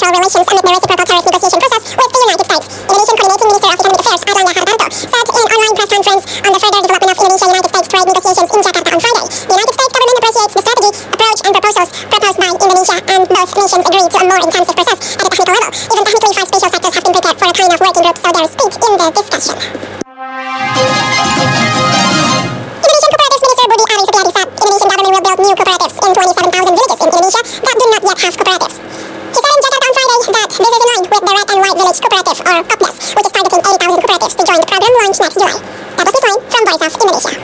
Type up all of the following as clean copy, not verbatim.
bilateral relations amid the reciprocal tariff negotiation process with the United States. Indonesian Coordinating Minister of Economic Affairs Airlangga Hartarto said in an online press conference on the further development of Indonesia-United States trade negotiations in Jakarta on Friday. The United States government appreciates the strategy, approach and proposals proposed by Indonesia, and both nations agree to a more intensive process at a technical level. Even technically 5 special sectors have been prepared for a kind of working group, so there is speed in the discussion. Indonesian Cooperatives Minister Budi Ari Setiadi said Indonesian government will build new cooperatives in 27,000 villages in Indonesia that do not yet have cooperatives. He said in Jakarta on Friday that this is in line with the Red and White Village Cooperative, or COPDAS, which is targeting 80,000 cooperatives to join the program launched next July. That was the time from Voice of Indonesia.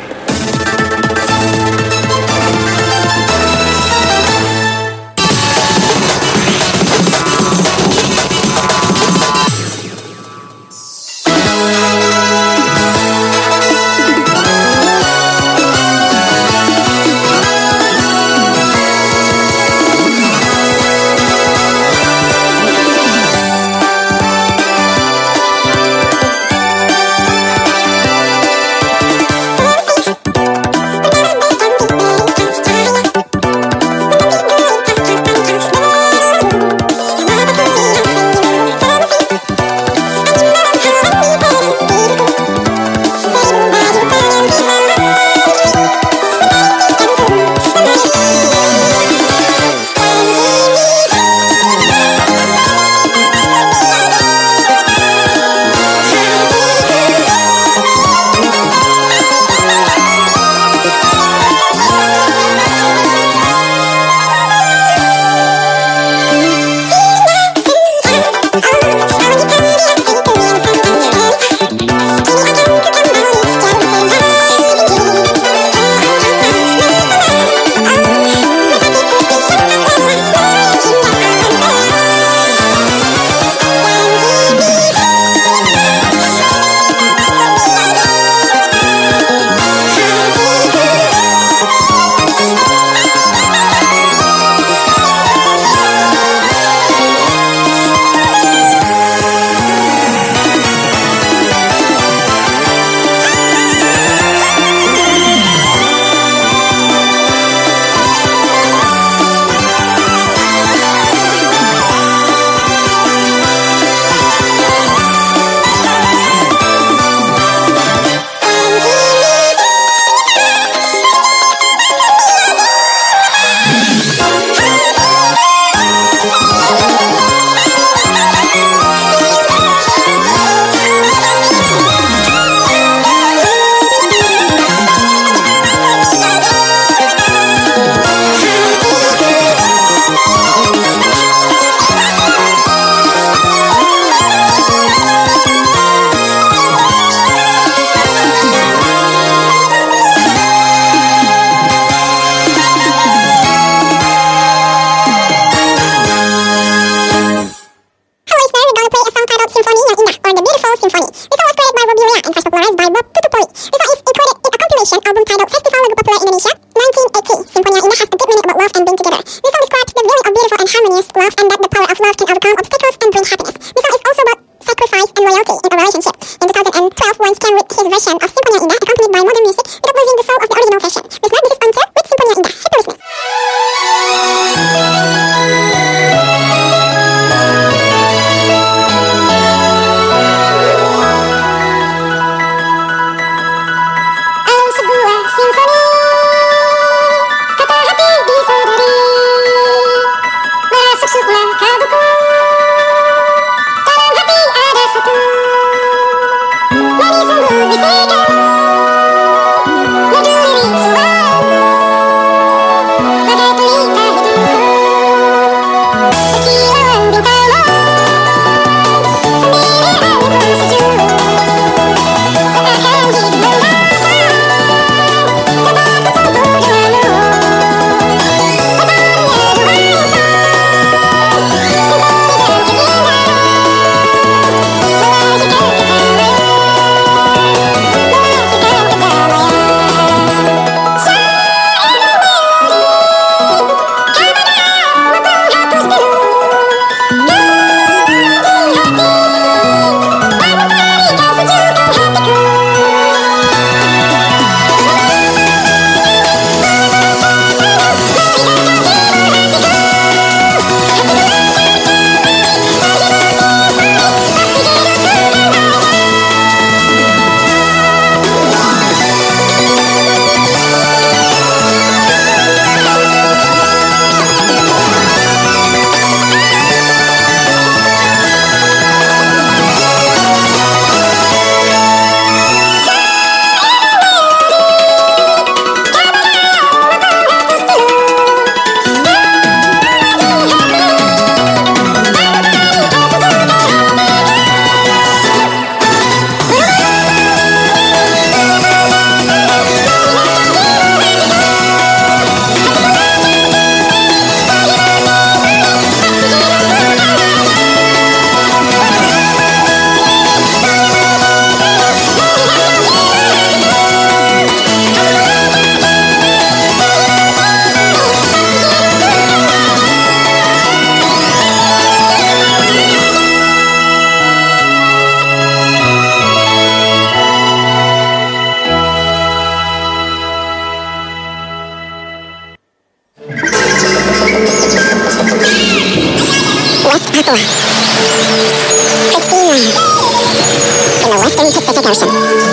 Papua. Pristine land in the western Pacific Ocean.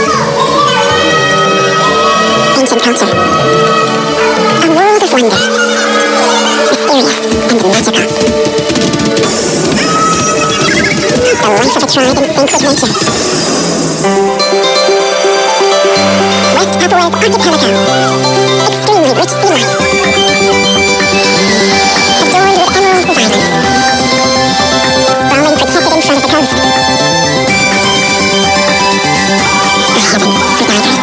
Ancient culture. A world of wonders. Mysterious and magical. The life of a tribe in sync with nature. West Papua's archipelago. Extremely rich sea life. Adorned with emeralds and islands. Sprawling protected in front of the coast. A heaven for divers.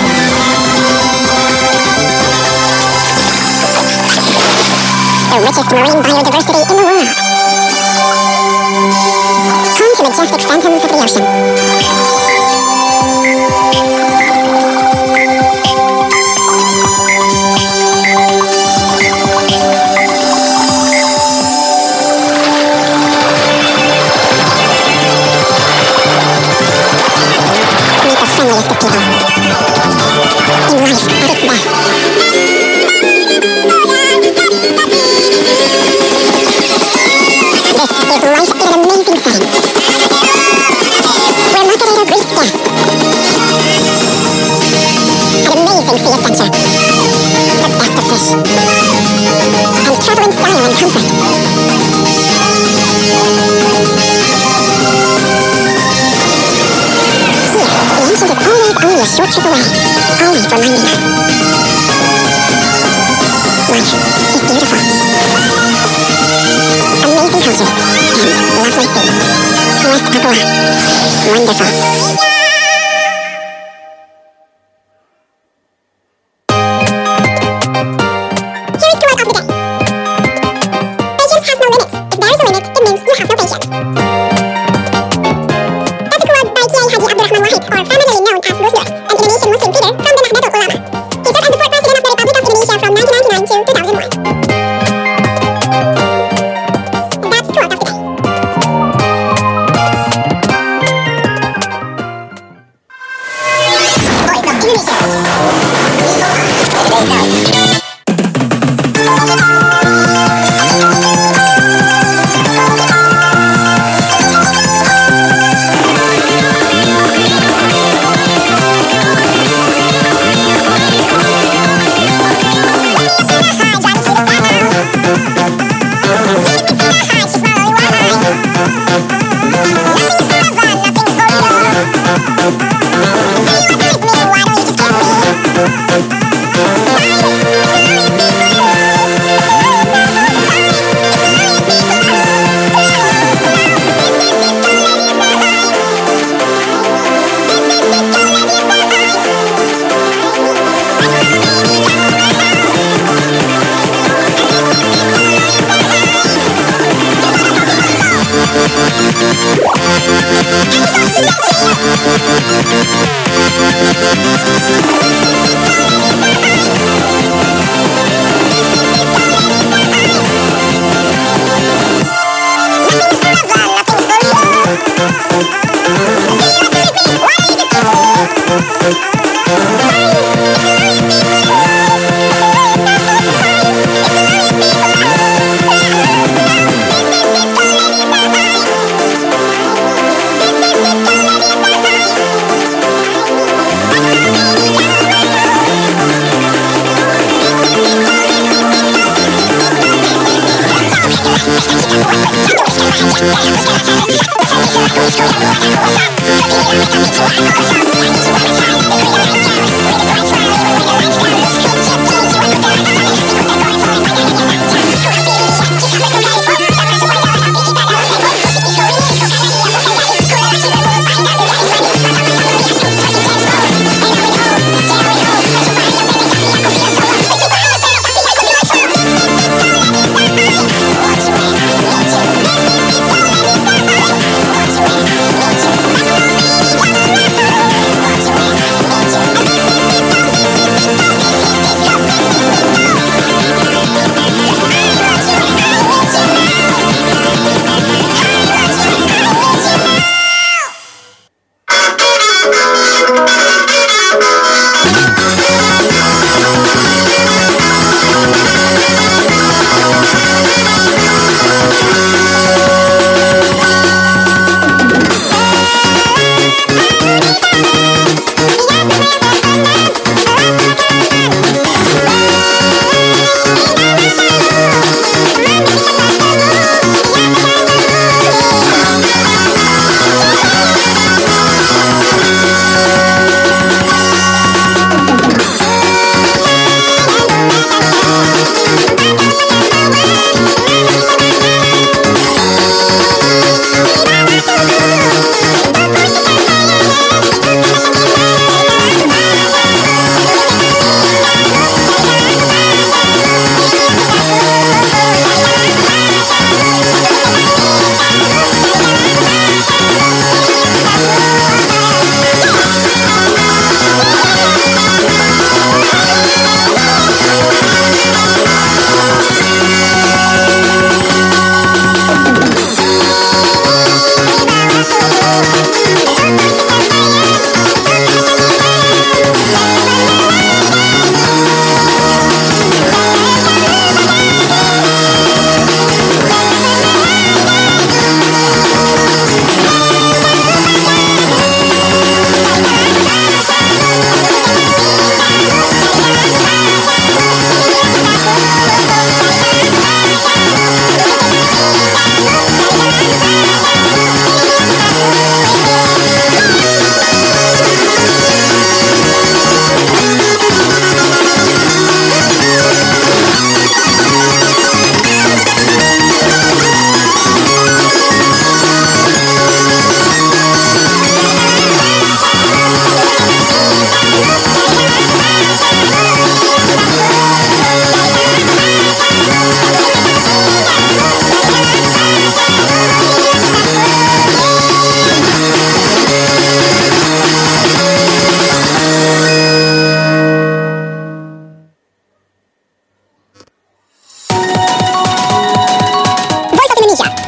The richest marine biodiversity in the world. Home to majestic phantoms of the ocean. Meet the friendliest of people. In life at its best. This is life in an amazing setting. Where Macarena greets guests. An amazing sea adventure. The best of fish. And travel in style and comfort. Here, the ancient is always only a short trip away. Always reminding us. Life is beautiful. Amazing cultures and lovely sea. West Papua. Wonderful. Here is quote of the day. Patience has no limits. If there is a limit, it means you have no patience. That's a quote by Kiai Haji Abdurrahman Wahid, or formerly known as Gus Dur, an Indonesian Muslim leader from the Nahdlatul Ulama. He served as the fourth president of the Republic of Indonesia from 1999 to 2001. That's quote of the day. Voice of Indonesia. Today's note.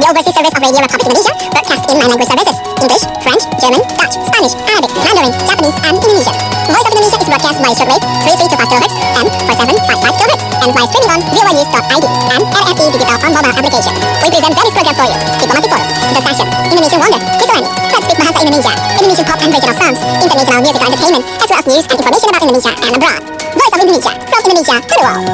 The overseas service of Radio Republic Indonesia broadcasts in 9 language services: English, French, German, Dutch, Spanish, Arabic, Mandarin, Japanese, and Indonesian. Voice of Indonesia is broadcast by shortwave 332 kHz and 4755 kHz and by streaming on voanews.id and RFE Digital on mobile application. We present various programs for you: Diplomatic Forum, The Session, Indonesian Wonder, Kisulani, Let's Speak Bahasa Indonesia, Indonesian pop and regional songs, international musical entertainment, as well as news and information about Indonesia and abroad. Voice of Indonesia, from Indonesia to the world.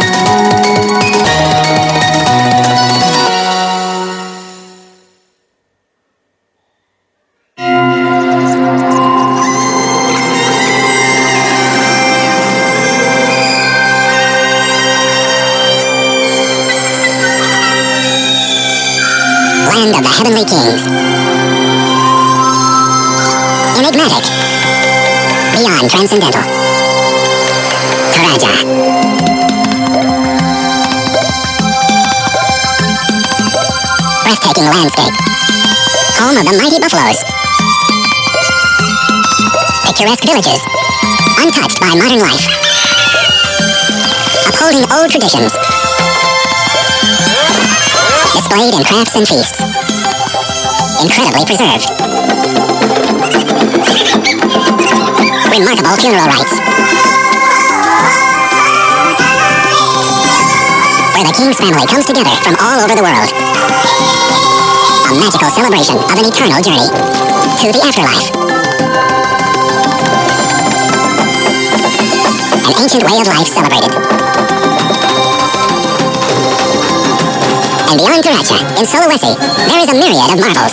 Land of the Heavenly Kings. Enigmatic. Beyond transcendental. Toraja. Breathtaking landscape. Home of the mighty buffaloes. Picturesque villages. Untouched by modern life. Upholding old traditions. Displayed in crafts and feasts. Incredibly preserved. Remarkable funeral rites. Where the king's family comes together from all over the world. A magical celebration of an eternal journey to the afterlife. An ancient way of life celebrated. And beyond Toraja, in Sulawesi, there is a myriad of marvels.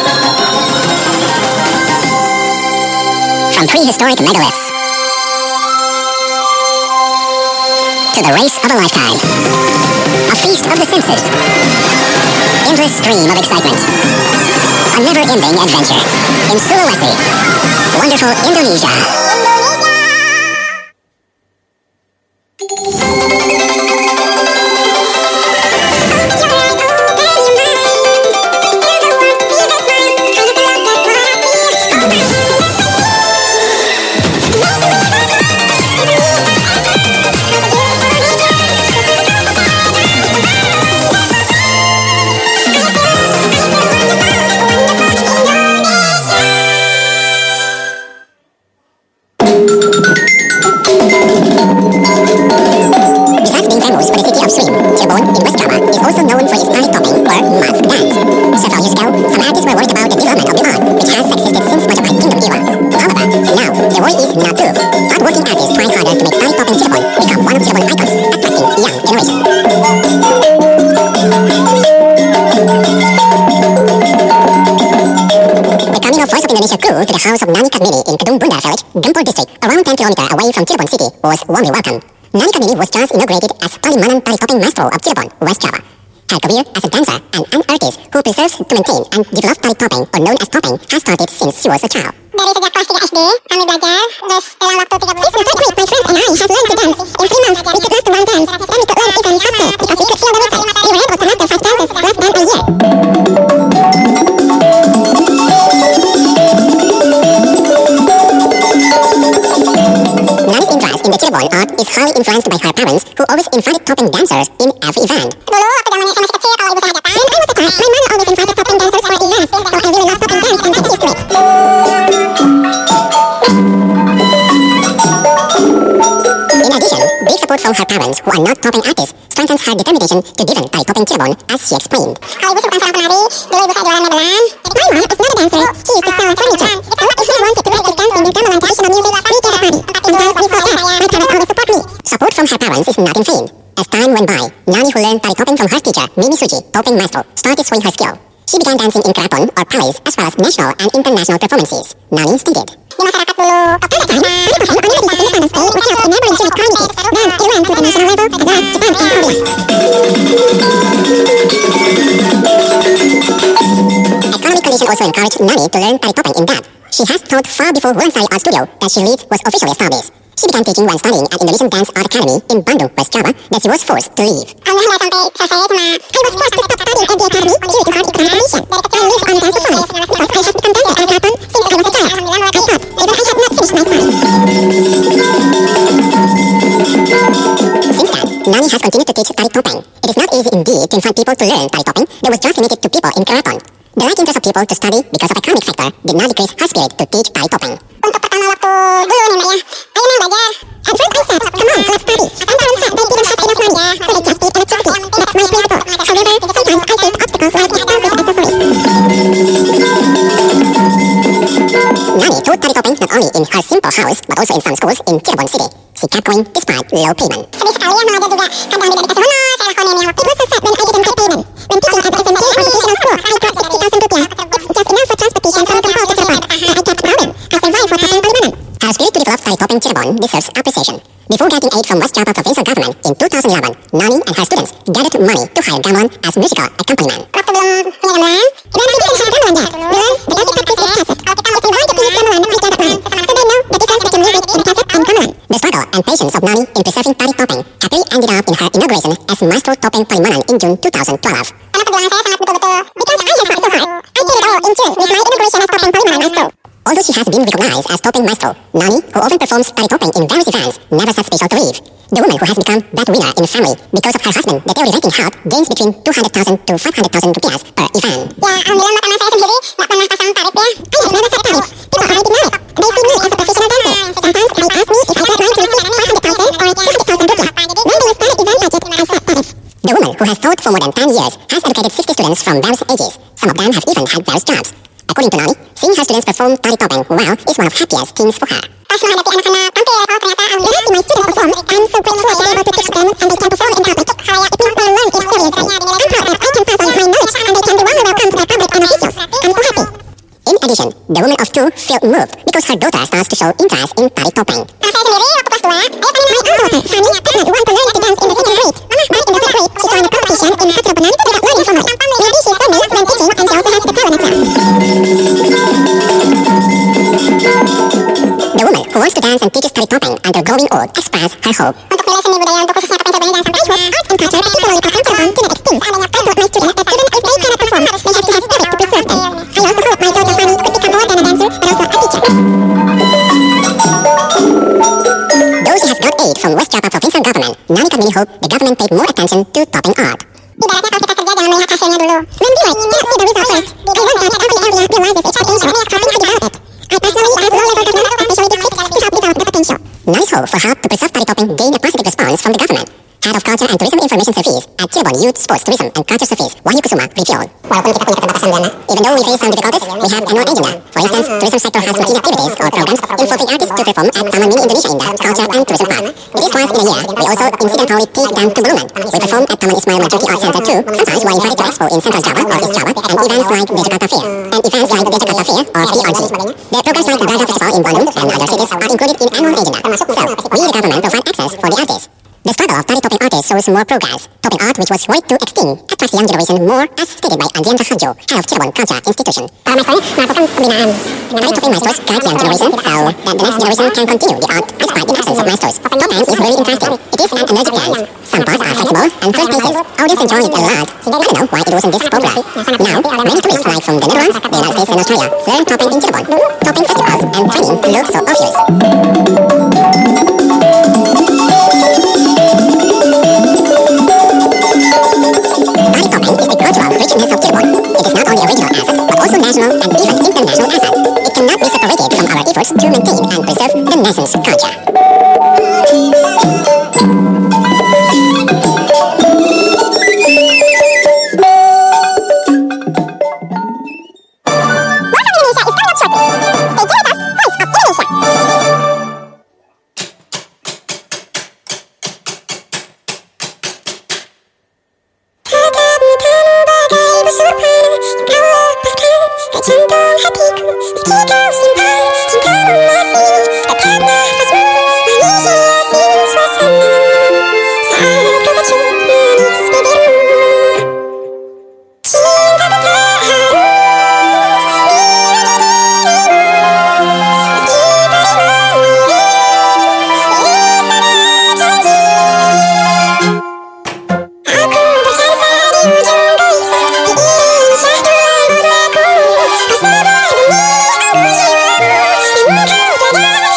From prehistoric megaliths to the race of a lifetime. A feast of the senses. Endless stream of excitement. A never-ending adventure. In Sulawesi, wonderful Indonesia. To the house of Nani Kadmini in Kedung Bundar village, Gempol district, around 10 km away from Cirebon city, was warmly welcomed. Nani Kadmini was just inaugurated as Palimanan Tari Topeng Maestro of Cirebon, West Java. Her career as a dancer and an artist who preserves to maintain and develop Tari Topeng, or known as Topeng, has started since she was a child. Dari sejak kelas 3 SD, kami belajar, terus dalam waktu 3 bulan. Since my friends and I have learned to dance. In 3 months, we could master one dance, then we could learn even faster, because we could feel the rhythm. We were able to master 5 dances less than a year. Nani's interest in the Cirebon art is highly influenced by her parents, who always invited Topeng dancers in every event. Dulu, waktu zamannya saya masih kecil, kalau ibu saya datang, when I was a child, my mom always invited Topeng dancers for events, so I really love Topeng dance and I'm used to it. In addition, big support from her parents, who are not Topeng artists, strengthens her determination to defend Tari Topeng Cirebon, as she explained. Kalau ibu bukan seorang penari, dulu ibu saya jualan modelan. My mom is not a dancer, she used to sell furniture. So if we wanted to practice dancing in gamelan traditional music, we did it. In dance we saw that, my parents always support me. Support from her parents is not in vain. As time went by, Nani, who learned Tari Topeng from her teacher, Mimi Suji, Topeng Maestro, started showing her skill. She began dancing in keraton or palace as well as national and international performances. Nani stated, di masyarakat dulu, Topeng perform on Europe's Independence Day without a neighboring Jewish community. Then it went to the national level as well as Japan and Korea. Economic conditions also encouraged Nani to learn Tari Topeng in depth. She has taught far before Wulandari Art Studio that she leads was officially established. She began teaching when studying at Indonesian Dance Art Academy in Bandung, West Java, that she was forced to leave. I was forced to stop studying at the academy due to hard economic conditions. I lived on dance performance because I have become dancer at Keraton since I was a child. I thought even I had not finished my studies. Since then, Nani has continued to teach tari topeng. It is not easy indeed to find people to learn tari topeng that was just limited to people in Keraton. The lack interest of people to study because of economic factor did not decrease her spirit to teach tari topeng. Untuk pertama waktu dulu nih Mbak ya, Ayu mau belajar. At first I said, come on, let's study. And parents said they didn't have enough money, so they just did electricity. That's my principle. However, sometimes I faced obstacles like expensive accessories. Nani taught tari topeng not only in her simple house, but also in some schools in Cirebon City. She kept going despite low payment. Sedih sekali ya mengajar juga. Kadang tidak dikasih honor, saya lakonin ya. It was so sad when I didn't get payment. When teaching at the SMK Educational School, I got 60,000 rupiah. It's just enough for transportation from Kempol to Cirebon. But I kept growing. I survived for Topeng Palimanan. Her spirit to develop tari topeng Cirebon deserves appreciation. Before getting aid from West Java provincial government in 2011, Nani and her students gathered money to hire gamelan as musical accompaniment. Waktu belum punya gamelan, then I didn't have gamelan yet. We learned the basic practice with cassette. If we wanted to use gamelan, we gathered money. So they know the difference between music in cassette and gamelan. The struggle and patience of Nani in preserving tari topeng happily ended up in her inauguration as Maestro Topeng Palimanan in June 2012. Karena perjuangan saya sangat betul-betul, because I have fought so hard, I did it all in June with my inauguration as Topeng Palimanan Maestro. Although she has been recognized as Topeng Maestro, Nani, who often performs tari topeng in various events, never sat special to leave. The woman who has become breadwinner in the family because of her husband, the theory ranking heart, gains between 200,000 to 500,000 rupiah per event. Ya, alhamdulillah karena saya sendiri nggak pernah pasang tarif ya. I have never set tarif. People already know it. They see me as a professional dancer. Sometimes they ask me if I don't mind to receive 500,000 or 200,000 rupiah. When they will start event budget, I set tarif. The woman who has taught for more than 10 years has educated 60 students from various ages. Some of them have even had various jobs. According to Nani, seeing her students perform tari topeng well is one of happiest things for her. Pas menghadapi anak-anak tampil, oh ternyata when I see my students perform, I'm so grateful to be able to teach them and they can perform in public. It means they learn it seriously. I'm proud that I can pass on my knowledge and they can be warmly welcomed by public and officials. I'm so happy. In addition, the woman of two felt moved because her daughter starts to show interest in tari topeng. Saya sendiri waktu kelas 2, my daughter, Fanny, did want to learn to dance in the second grade. But in the third grade, she joined a competition in Hatirobanan without learning from her. Maybe she saw me when teaching and she also has the talent as well. The woman who wants to dance and teaches tari topeng until growing old expressed her hope. Untuk nilai seni budaya untuk khususnya topeng Cirebon dan sampai hope, art and culture particularly topeng Cirebon do not extinct. I taught my students that even if they cannot perform, they have to have spirit to preserve them. I also hope my daughter Fanny could become more than a dancer, but also a teacher. Though she has got aid from West Java provincial government, Nani can really hope the government paid more attention to topeng art. Ibaratnya kalau kita kerja jangan melihat hasilnya dulu. When viewers cannot see the result first, I want that every area realizes its potential, helping to develop it. I personally ask low-level government, especially districts, to help develop the potential. Nani's hope for help to preserve tari topeng gained a positive response from the government. Head of Culture and Tourism Information Service at Cirebon Youth Sports Tourism and Culture Service, Wahyu Kusuma, revealed. Walaupun kita punya keterbatasan dana, even though we face some difficulties, we have annual agenda. For instance, tourism sector has routine activities or programs involving artists to perform at Taman Mini Indonesia Indah Culture and Tourism Park. It is twice in a year. We also incidentally take them to Bulungan. We perform at Taman Ismail Marzuki Art Center too. Sometimes we are invited to expo in Central Java or East Java and events like the Jakarta Fair. And events like the Jakarta Fair or PRG. The programs like the Braga Festival in Bandung and other cities are included in annual agenda. So, we the government provide access for the artists. The struggle of tari topeng artists shows more progress. Topeng art, which was worried to extinct, attracts the young generation more, as stated by Andiandra Harjo, head of Cirebon Culture Institution. Para maestranya melakukan pembinaan. Tari topeng maestros guide young generation so that the next generation can continue the art despite the absence of maestros. Topeng is really interesting. It is an energetic dance. Some parts are flexible and fast-paced. Audience enjoy it a lot. I don't know why it wasn't this popular. Now, many tourists like from the Netherlands, the United States and Australia learn topeng in Cirebon. Topeng festivals and training look so obvious. Tari topeng is the cultural richness of Cirebon. It is not only a regional asset, but also national and even international asset. It cannot be separated from our efforts to maintain and preserve the nation's culture. Yeah.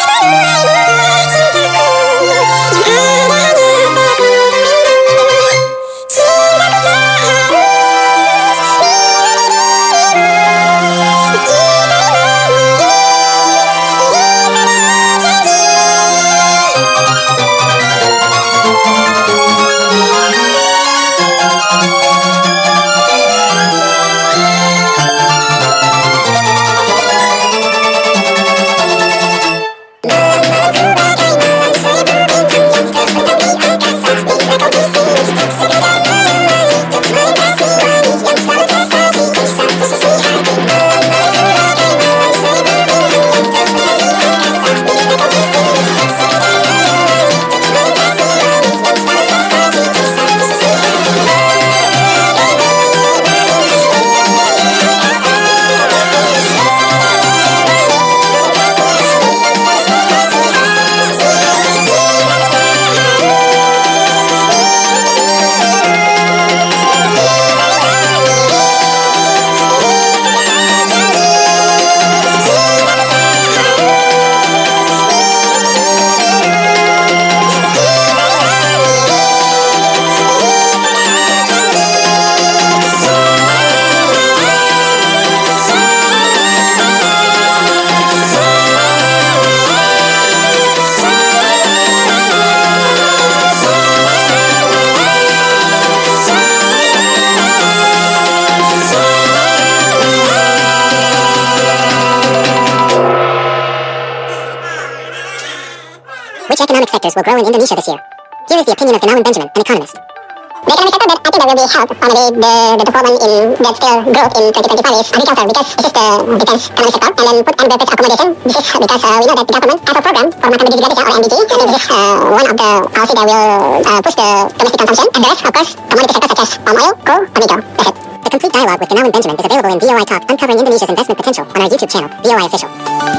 sectors will grow in Indonesia this year. Here is the opinion of Gunawan Benjamin, an economist. The economic sector that I think that will be helped on the development in that still growth in 2025 is agriculture, because this is the defense economic sector. And then food and beverage accommodation, this is because we know that the government have a program for Makan Berdiri Gradisa or MBG. I think this is one of the policy that will push the domestic consumption. And the rest, of course, commodity sector such as palm oil, coal, tomato. That's it. The complete dialogue with Gunawan Benjamin is available in VOI Talk, Uncovering Indonesia's Investment Potential, on our YouTube channel, VOI Official.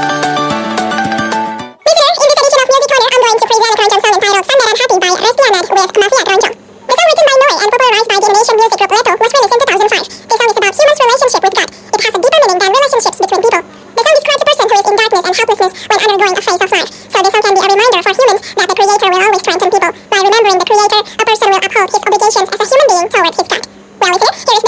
Listener, in this edition of Music Corner, I'm going to present a keroncong song entitled Sandara Hati by Resti Ahmad with Mafia Keroncong. The song, written by Noi and popularized by the Indonesian music group Leto, was released in 2005. This song is about humans' relationship with God. It has a deeper meaning than relationships between people. The song describes a person who is in darkness and helplessness when undergoing a phase of life. So this song can be a reminder for humans that the Creator will always strengthen people. By remembering the Creator, a person will uphold his obligations as a human being toward his God. Well, listener, here is